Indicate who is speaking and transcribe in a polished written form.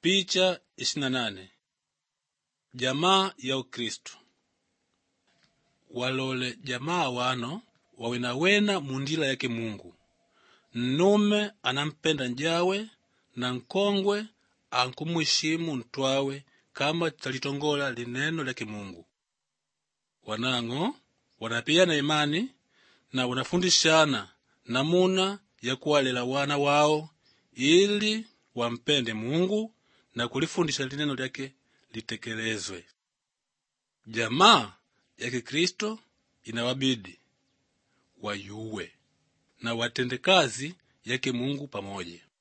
Speaker 1: Picha 28. Jamaa ya Ukristo. Walole jamaa wano wawena mundila yake Mungu. Nnume anampenda njawe na nkongwe ankumuheshimu ntwawe kama talitongola lineno lake Mungu. Wanango wanapiyana imani na wanafundishana namuna ya kuwalela wana wao ili wampende Mungu na kulifundisha lineno lake litekelezwe. Jamaa ya Kristo inawabidi wayuwe na watende kazi yake Mungu pamoja.